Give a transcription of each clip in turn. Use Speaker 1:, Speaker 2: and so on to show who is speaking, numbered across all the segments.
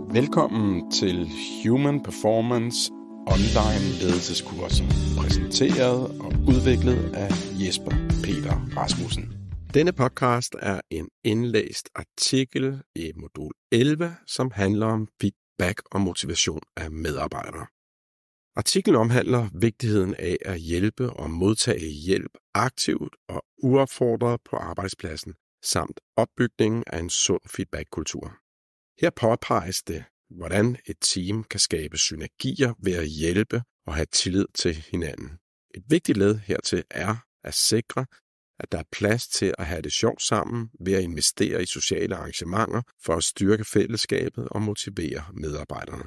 Speaker 1: Velkommen til Human Performance Online Ledelseskurser, præsenteret og udviklet af Jesper Peter Rasmussen. Denne podcast er en indlæst artikel i modul 11, som handler om feedback og motivation af medarbejdere. Artiklen omhandler vigtigheden af at hjælpe og modtage hjælp aktivt og uopfordret på arbejdspladsen, samt opbygningen af en sund feedbackkultur. Her påpeges det, hvordan et team kan skabe synergier ved at hjælpe og have tillid til hinanden. Et vigtigt led hertil er at sikre, at der er plads til at have det sjovt sammen ved at investere i sociale arrangementer for at styrke fællesskabet og motivere medarbejderne.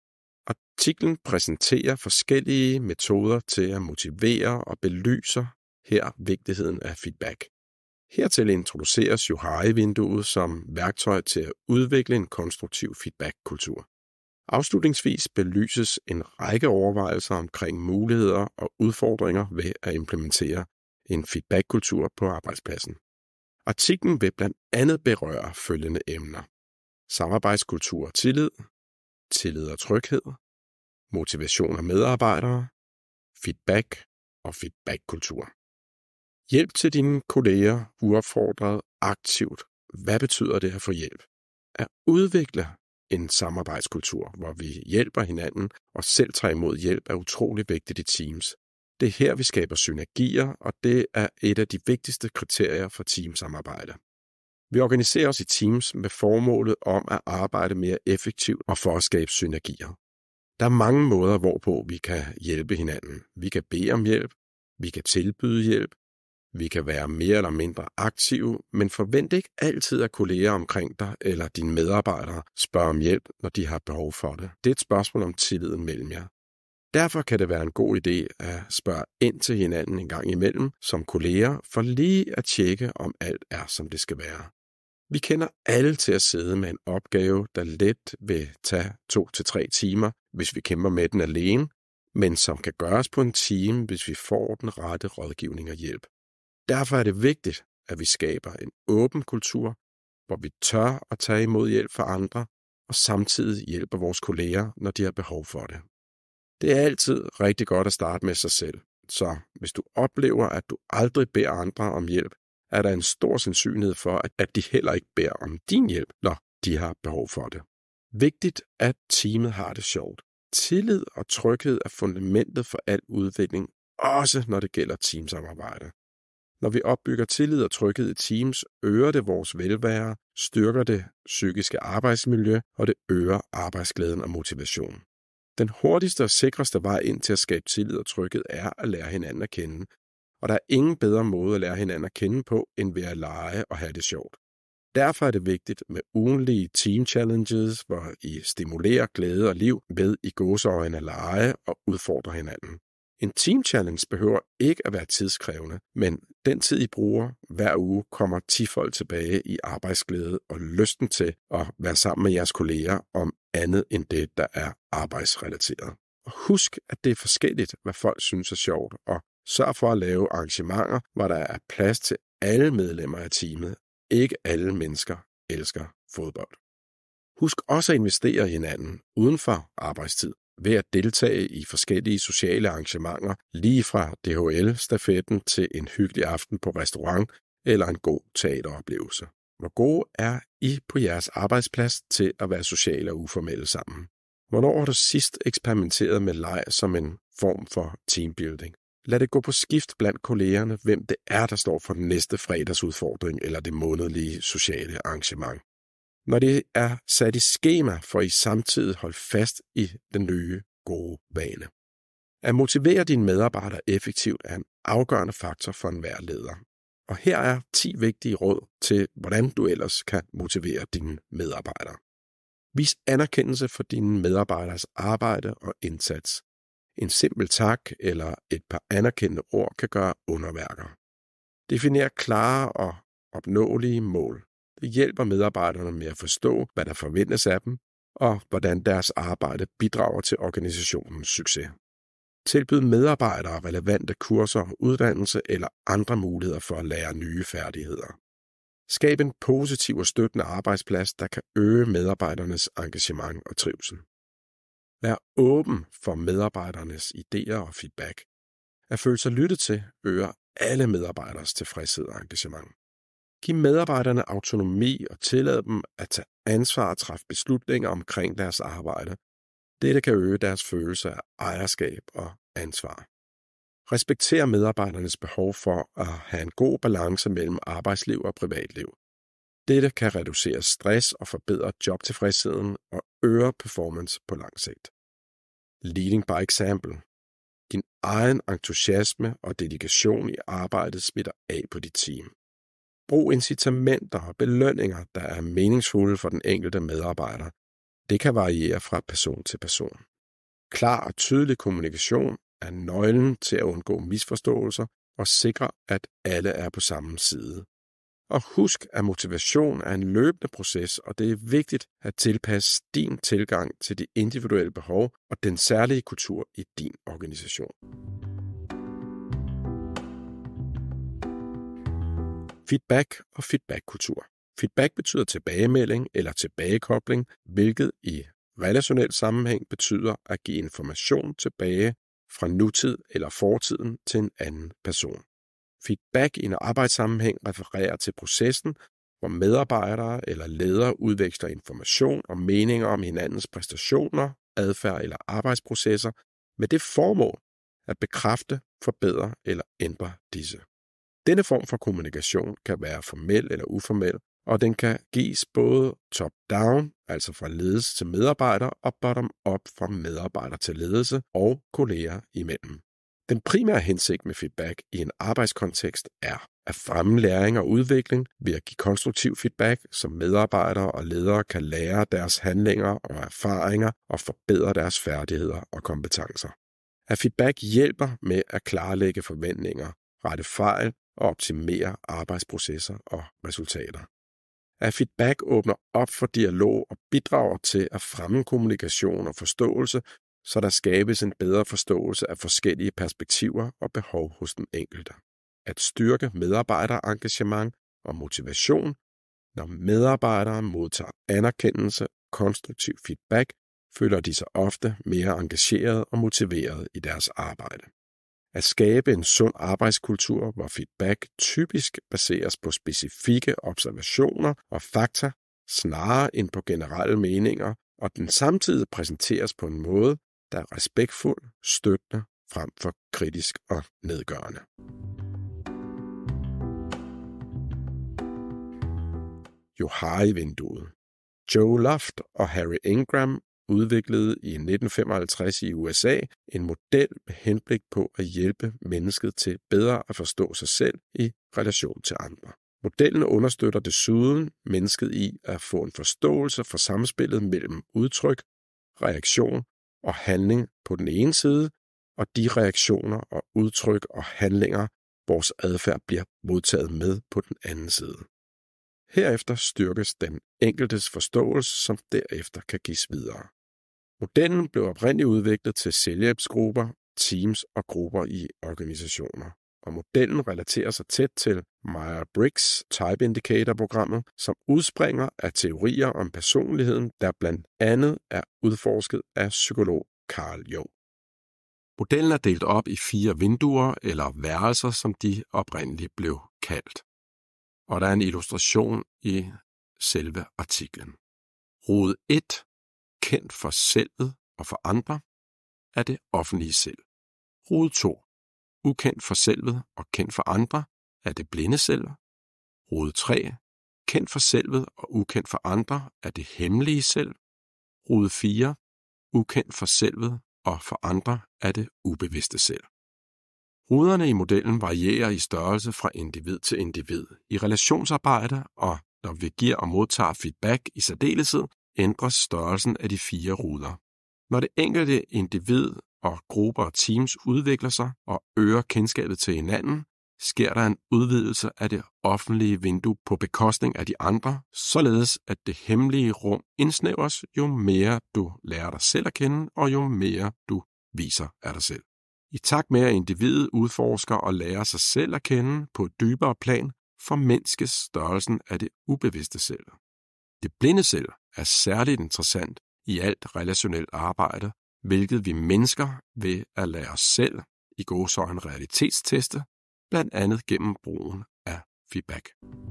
Speaker 1: Artiklen præsenterer forskellige metoder til at motivere og belyser her vigtigheden af feedback. Hertil introduceres Johari-vinduet som værktøj til at udvikle en konstruktiv feedbackkultur. Afslutningsvis belyses en række overvejelser omkring muligheder og udfordringer ved at implementere en feedbackkultur på arbejdspladsen. Artiklen vil blandt andet berøre følgende emner: samarbejdskultur og tillid, tillid og tryghed, motivation af medarbejdere, feedback og feedbackkultur. Hjælp til dine kolleger uopfordret aktivt. Hvad betyder det at få hjælp? At udvikle en samarbejdskultur, hvor vi hjælper hinanden og selv tager imod hjælp, er utrolig vigtigt i teams. Det er her, vi skaber synergier, og det er et af de vigtigste kriterier for teamsamarbejde. Vi organiserer os i teams med formålet om at arbejde mere effektivt og for at skabe synergier. Der er mange måder, hvorpå vi kan hjælpe hinanden. Vi kan bede om hjælp, vi kan tilbyde hjælp, vi kan være mere eller mindre aktive, men forvent ikke altid, at kolleger omkring dig eller dine medarbejdere spørger om hjælp, når de har behov for det. Det er et spørgsmål om tilliden mellem jer. Derfor kan det være en god idé at spørge ind til hinanden en gang imellem som kolleger, for lige at tjekke, om alt er, som det skal være. Vi kender alle til at sidde med en opgave, der let vil tage 2 til 3 timer, hvis vi kæmper med den alene, men som kan gøres på en time, hvis vi får den rette rådgivning og hjælp. Derfor er det vigtigt, at vi skaber en åben kultur, hvor vi tør at tage imod hjælp fra andre, og samtidig hjælper vores kolleger, når de har behov for det. Det er altid rigtig godt at starte med sig selv, så hvis du oplever, at du aldrig beder andre om hjælp, er der en stor sandsynlighed for, at de heller ikke beder om din hjælp, når de har behov for det. Vigtigt, at teamet har det sjovt. Tillid og tryghed er fundamentet for al udvikling, også når det gælder teamsamarbejde. Når vi opbygger tillid og tryghed i teams, øger det vores velvære, styrker det psykiske arbejdsmiljø, og det øger arbejdsglæden og motivationen. Den hurtigste og sikreste vej ind til at skabe tillid og tryghed er at lære hinanden at kende. Og der er ingen bedre måde at lære hinanden at kende på, end ved at lege og have det sjovt. Derfor er det vigtigt med ugentlige team challenges, hvor I stimulerer glæde og liv ved i gåseøjne at lege og udfordre hinanden. En team challenge behøver ikke at være tidskrævende, men den tid I bruger hver uge kommer 10-fold tilbage i arbejdsglæde og lysten til at være sammen med jeres kolleger om andet end det, der er arbejdsrelateret. Og husk, at det er forskelligt, hvad folk synes er sjovt, og sørg for at lave arrangementer, hvor der er plads til alle medlemmer af teamet. Ikke alle mennesker elsker fodbold. Husk også at investere i hinanden uden for arbejdstid ved at deltage i forskellige sociale arrangementer, lige fra DHL-stafetten til en hyggelig aften på restaurant eller en god teateroplevelse. Hvor gode er I på jeres arbejdsplads til at være sociale og uformelle sammen? Hvornår har du sidst eksperimenteret med leg som en form for teambuilding? Lad det gå på skift blandt kollegerne, hvem det er, der står for den næste fredagsudfordring eller det månedlige sociale arrangement. Når det er sat i skema, får I samtidig holde fast i den nye gode vane. At motivere dine medarbejdere effektivt er en afgørende faktor for enhver leder. Og her er 10 vigtige råd til, hvordan du ellers kan motivere dine medarbejdere. Vis anerkendelse for dine medarbejderes arbejde og indsats. En simpel tak eller et par anerkendende ord kan gøre underværker. Definer klare og opnåelige mål. Det hjælper medarbejderne med at forstå, hvad der forventes af dem, og hvordan deres arbejde bidrager til organisationens succes. Tilbyd medarbejdere relevante kurser, uddannelse eller andre muligheder for at lære nye færdigheder. Skab en positiv og støttende arbejdsplads, der kan øge medarbejdernes engagement og trivsel. Vær åben for medarbejdernes idéer og feedback. At føle sig lyttet til øger alle medarbejderes tilfredshed og engagement. Giv medarbejderne autonomi og tillad dem at tage ansvar og træffe beslutninger omkring deres arbejde. Dette kan øge deres følelse af ejerskab og ansvar. Respekter medarbejdernes behov for at have en god balance mellem arbejdsliv og privatliv. Dette kan reducere stress og forbedre jobtilfredsheden og øge performance på lang sigt. Leading by example. Din egen entusiasme og dedikation i arbejdet smitter af på dit team. Brug incitamenter og belønninger, der er meningsfulde for den enkelte medarbejder. Det kan variere fra person til person. Klar og tydelig kommunikation er nøglen til at undgå misforståelser og sikre, at alle er på samme side. Og husk, at motivation er en løbende proces, og det er vigtigt at tilpasse din tilgang til de individuelle behov og den særlige kultur i din organisation. Feedback og feedbackkultur. Feedback betyder tilbagemelding eller tilbagekobling, hvilket i relationel sammenhæng betyder at give information tilbage fra nutid eller fortiden til en anden person. Feedback i en arbejdssammenhæng refererer til processen, hvor medarbejdere eller ledere udveksler information og meninger om hinandens præstationer, adfærd eller arbejdsprocesser med det formål at bekræfte, forbedre eller ændre disse. Denne form for kommunikation kan være formel eller uformel, og den kan gives både top-down, altså fra ledelse til medarbejder, og bottom-up fra medarbejder til ledelse og kolleger imellem. Den primære hensigt med feedback i en arbejdskontekst er at fremme læring og udvikling ved at give konstruktiv feedback, så medarbejdere og ledere kan lære deres handlinger og erfaringer og forbedre deres færdigheder og kompetencer. At feedback hjælper med at klarlægge forventninger, rette fejl og optimere arbejdsprocesser og resultater. At feedback åbner op for dialog og bidrager til at fremme kommunikation og forståelse, så der skabes en bedre forståelse af forskellige perspektiver og behov hos den enkelte. At styrke medarbejderengagement og motivation. Når medarbejdere modtager anerkendelse og konstruktiv feedback, føler de sig ofte mere engageret og motiveret i deres arbejde. At skabe en sund arbejdskultur, hvor feedback typisk baseres på specifikke observationer og fakta, snarere end på generelle meninger, og den samtidig præsenteres på en måde, der er respektfuld, støttende frem for kritisk og nedgørende. Johari-vinduet. Joe Luft og Harry Ingram udviklede i 1955 i USA en model med henblik på at hjælpe mennesket til bedre at forstå sig selv i relation til andre. Modellen understøtter desuden mennesket i at få en forståelse for samspillet mellem udtryk, reaktion og handling på den ene side, og de reaktioner og udtryk og handlinger, vores adfærd bliver modtaget med på den anden side. Herefter styrkes den enkeltes forståelse, som derefter kan gives videre. Modellen blev oprindeligt udviklet til selvhjælpsgrupper, teams og grupper i organisationer, og modellen relaterer sig tæt til Myers-Briggs Type Indicator-programmet, som udspringer af teorier om personligheden, der blandt andet er udforsket af psykolog Carl Jung. Modellen er delt op i 4 vinduer eller værelser, som de oprindeligt blev kaldt. Og der er en illustration i selve artiklen. Rude 1, kendt for selvet og for andre, er det offentlige selv. Rude 2, ukendt for selvet og kendt for andre, er det blinde selv. Rude 3, kendt for selvet og ukendt for andre, er det hemmelige selv. Rude 4, ukendt for selvet og for andre, er det ubevidste selv. Ruderne i modellen varierer i størrelse fra individ til individ. I relationsarbejde og når vi giver og modtager feedback i særdeleshed, ændres størrelsen af de 4 ruder. Når det enkelte individ og grupper og teams udvikler sig og øger kendskabet til hinanden, sker der en udvidelse af det offentlige vindue på bekostning af de andre, således at det hemmelige rum indsnævres, jo mere du lærer dig selv at kende, og jo mere du viser af dig selv. I takt med at individet udforsker og lærer sig selv at kende på et dybere plan, formindskes størrelsen af det ubevidste selv. Det blinde selv er særligt interessant i alt relationelt arbejde, hvilket vi mennesker ved at lade os selv i gåseøjne realitetsteste, blandt andet gennem brugen af feedback.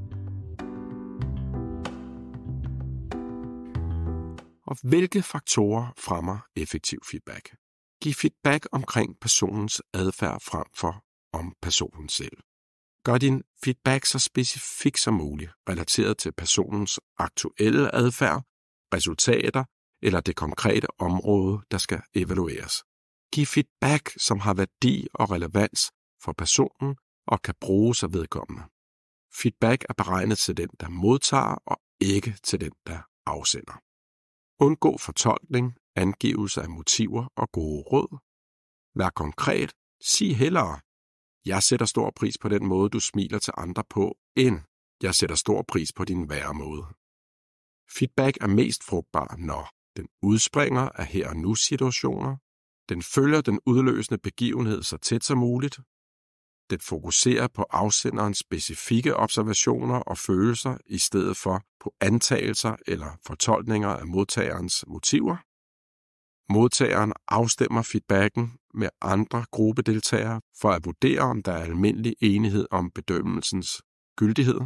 Speaker 1: Og hvilke faktorer fremmer effektiv feedback? Giv feedback omkring personens adfærd frem for om personen selv. Gør din feedback så specifik som muligt, relateret til personens aktuelle adfærd, resultater eller det konkrete område, der skal evalueres. Giv feedback, som har værdi og relevans for personen og kan bruges af vedkommende. Feedback er beregnet til den, der modtager, og ikke til den, der afsender. Undgå fortolkning, angivelse af motiver og gode råd. Vær konkret. Sig hellere: jeg sætter stor pris på den måde, du smiler til andre på, end jeg sætter stor pris på din væremåde. Feedback er mest frugtbar, når den udspringer af her og nu situationer, den følger den udløsende begivenhed så tæt som muligt, den fokuserer på afsenderens specifikke observationer og følelser i stedet for på antagelser eller fortolkninger af modtagerens motiver. Modtageren afstemmer feedbacken med andre gruppedeltagere for at vurdere, om der er almindelig enighed om bedømmelsens gyldighed.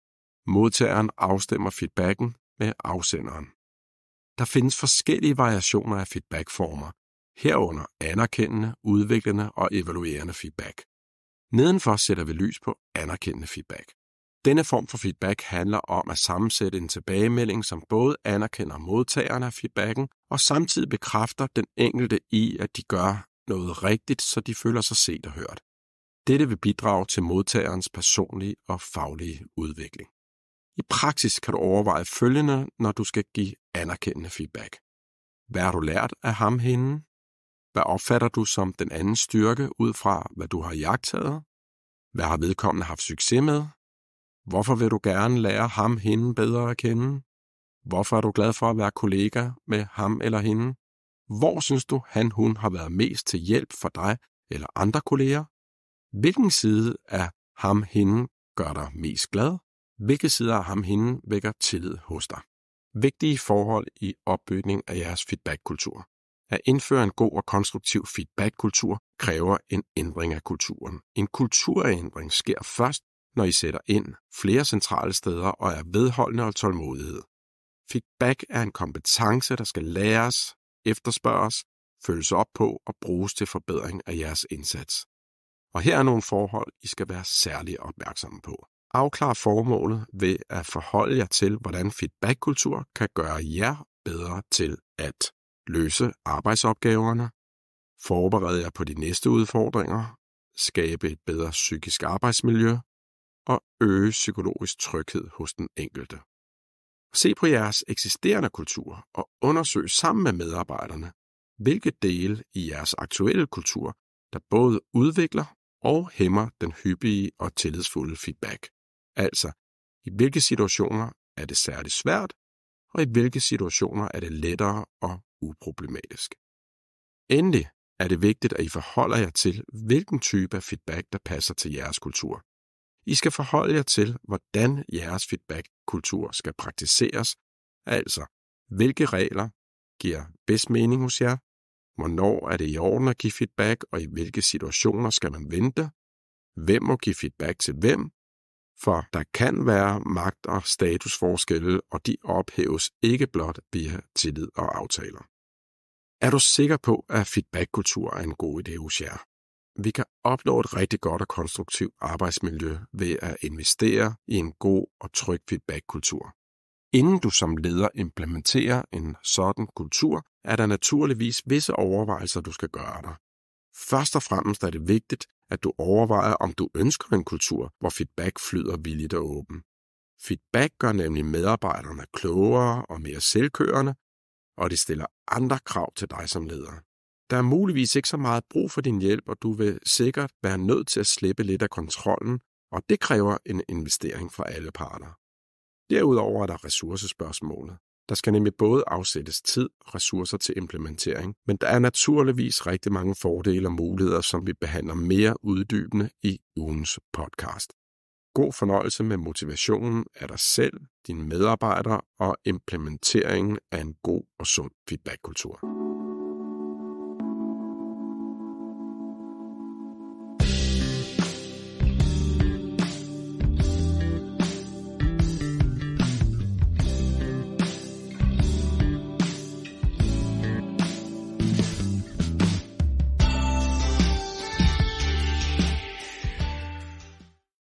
Speaker 1: Modtageren afstemmer feedbacken med afsenderen. Der findes forskellige variationer af feedbackformer, herunder anerkendende, udviklende og evaluerende feedback. Nedenfor sætter vi lys på anerkendende feedback. Denne form for feedback handler om at sammensætte en tilbagemelding, som både anerkender modtagerne af feedbacken og samtidig bekræfter den enkelte i, at de gør noget rigtigt, så de føler sig set og hørt. Dette vil bidrage til modtagerens personlige og faglige udvikling. I praksis kan du overveje følgende, når du skal give anerkendende feedback. Hvad har du lært af ham/hende? Hvad opfatter du som den andens styrke ud fra, hvad du har iagttaget? Hvad har vedkommende haft succes med? Hvorfor vil du gerne lære ham/hende bedre at kende? Hvorfor er du glad for at være kollega med ham eller hende? Hvor synes du, han/hun har været mest til hjælp for dig eller andre kolleger? Hvilken side af ham/hende gør dig mest glad? Hvilke sider af ham/hende vækker tillid hos dig? Vigtige forhold i opbygning af jeres feedbackkultur. At indføre en god og konstruktiv feedbackkultur kræver en ændring af kulturen. En kulturændring sker først, når I sætter ind flere centrale steder og er vedholdende og tålmodighed. Feedback er en kompetence, der skal læres, efterspørges, følges op på og bruges til forbedring af jeres indsats. Og her er nogle forhold, I skal være særlig opmærksomme på. Afklar formålet ved at forholde jer til, hvordan feedbackkultur kan gøre jer bedre til at løse arbejdsopgaverne, forberede jer på de næste udfordringer, skabe et bedre psykisk arbejdsmiljø og øge psykologisk tryghed hos den enkelte. Se på jeres eksisterende kultur og undersøg sammen med medarbejderne, hvilke dele i jeres aktuelle kultur, der både udvikler og hæmmer den hyppige og tillidsfulde feedback. Altså, i hvilke situationer er det særligt svært, og i hvilke situationer er det lettere og uproblematisk. Endelig er det vigtigt, at I forholder jer til, hvilken type af feedback, der passer til jeres kultur. I skal forholde jer til, hvordan jeres feedback-kultur skal praktiseres, altså hvilke regler giver bedst mening hos jer, hvornår er det i orden at give feedback, og i hvilke situationer skal man vente, hvem må give feedback til hvem, for der kan være magt- og statusforskelle, og de ophæves ikke blot via tillid og aftaler. Er du sikker på, at feedbackkultur er en god idé hos jer? Vi kan opnå et rigtig godt og konstruktivt arbejdsmiljø ved at investere i en god og tryg feedbackkultur. Inden du som leder implementerer en sådan kultur, er der naturligvis visse overvejelser, du skal gøre dig. Først og fremmest er det vigtigt, at du overvejer, om du ønsker en kultur, hvor feedback flyder villigt og åben. Feedback gør nemlig medarbejderne klogere og mere selvkørende, og det stiller andre krav til dig som leder. Der er muligvis ikke så meget brug for din hjælp, og du vil sikkert være nødt til at slippe lidt af kontrollen, og det kræver en investering fra alle parter. Derudover er der ressourcespørgsmålet. Der skal nemlig både afsættes tid og ressourcer til implementering, men der er naturligvis rigtig mange fordele og muligheder, som vi behandler mere uddybende i ugens podcast. God fornøjelse med motivationen af dig selv, dine medarbejdere og implementeringen af en god og sund feedbackkultur.